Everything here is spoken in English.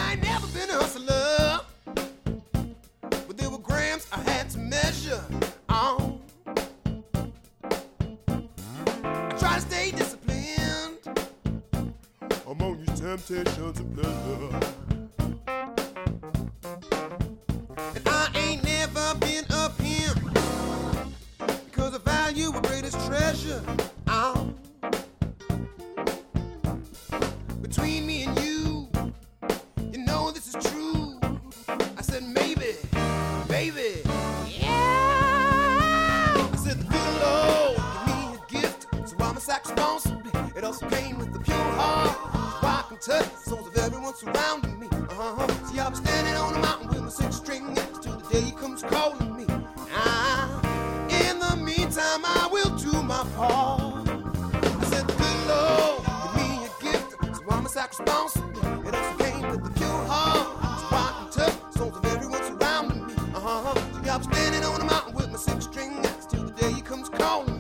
I ain't never been a hustler, but there were grams I had to measure on. I try to stay disciplined among these temptations and pleasure. And I ain't never been a pimp, because I value a greatest treasure. Between me and you, you know this is true. I said maybe, baby, yeah. I said the good Lord gave me a gift, so I'm a saxophone. It also came with a pure heart, so I can touch the souls of everyone surrounding me. See, I'll be standing on a mountain with my six-string next till the day he comes calling me. In the meantime, I will do my part. I said the good Lord gave me a gift, so I'm a saxophone. It also came with a pure heart, so I can touch the souls of everyone surrounding me. See, I'll be standing on a mountain with my six-string next till the day he comes calling me.